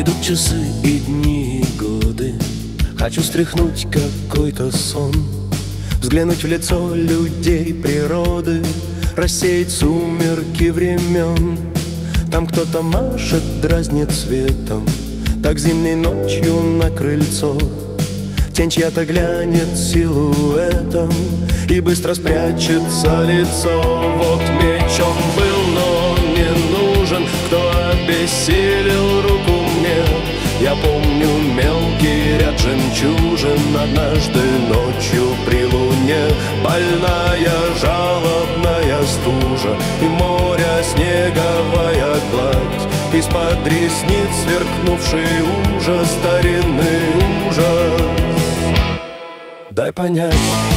Идут часы и дни, и годы. Хочу стряхнуть какой-то сон, взглянуть в лицо людей, природы, рассеять сумерки времен. Там кто-то машет, дразнит светом, так зимней ночью на крыльцо. Тень чья-то глянет силуэтом и быстро спрячется лицо. Вот меч он был, но не нужен, кто обессилил руку мне. Я помню мелкий ряд жемчужин однажды ночью при луне. Больная, жалобная стужа и моря снеговая гладь, из-под ресниц сверкнувший ужас, старинный ужас. Дай понять.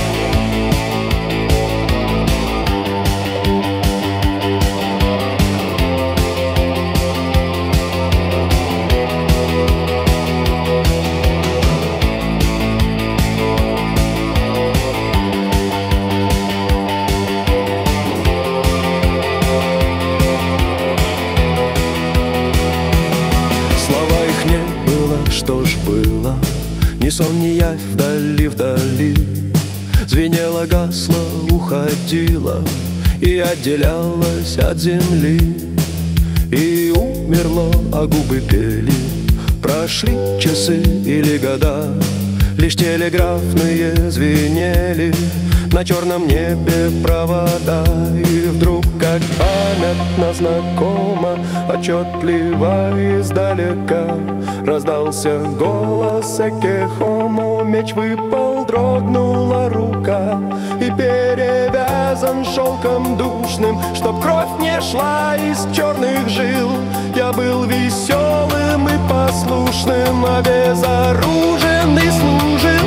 Слова их не было, что ж было? Ни сон, ни явь, вдали, вдали. Звенело, гасло, уходило и отделялось от земли. И умерло, а губы пели. Прошли часы или года, лишь телеграфные звенели на черном небе провода. И вдруг, как памятно знакомо, отчетливо издалека раздался голос Эке Хомо. Меч выпал, дрогнула рука, и перевязан шелком душным, чтоб кровь не шла из черных жил. Я был веселым и послушным, обезоружен и служил.